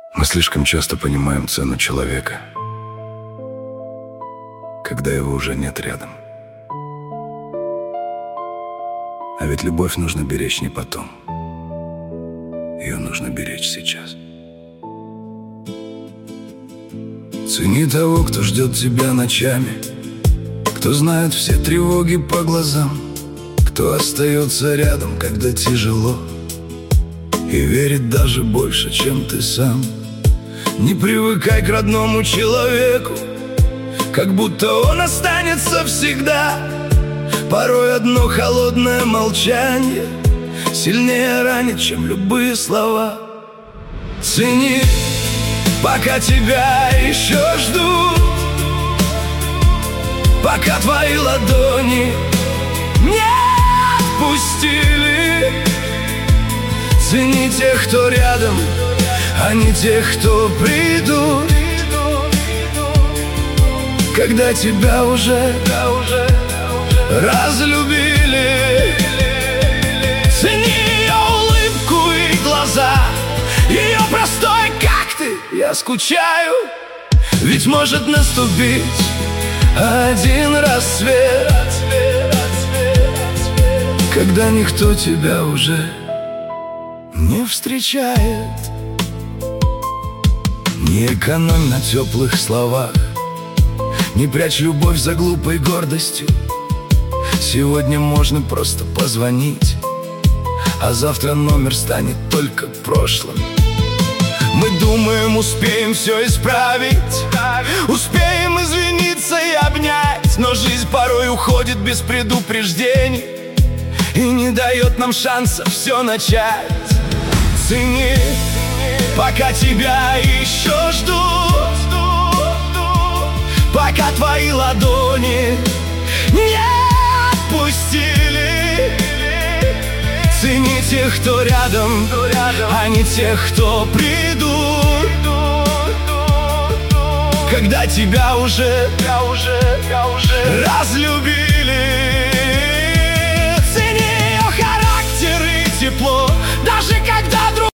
Мы слишком часто понимаем цену человека, когда его уже нет рядом. А ведь любовь нужно беречь не потом. Ее нужно беречь сейчас. Цени того, кто ждет тебя ночами, кто знает все тревоги по глазам, кто остается рядом, когда тяжело, и верит даже больше, чем ты сам. Не привыкай к родному человеку, как будто он останется всегда. Порой одно холодное молчание сильнее ранит, чем любые слова. Цени, пока тебя еще ждут, пока твои ладони не отпустили. Цени тех, кто рядом, а не тех, кто придут, когда тебя уже разлюбили. Цени ее улыбку и глаза, ее простой «как ты?», я скучаю. Ведь может наступить один рассвет, когда никто тебя уже не встречает. Не экономь на теплых словах, не прячь любовь за глупой гордостью. Сегодня можно просто позвонить, а завтра номер станет только прошлым. Мы думаем, успеем все исправить, успеем извиниться и обнять, но жизнь порой уходит без предупреждений и не дает нам шанса все начать. Цени, пока тебя еще ждут, пока твои ладони не отпустили. Цени тех, кто рядом, а не тех, кто придут, когда тебя уже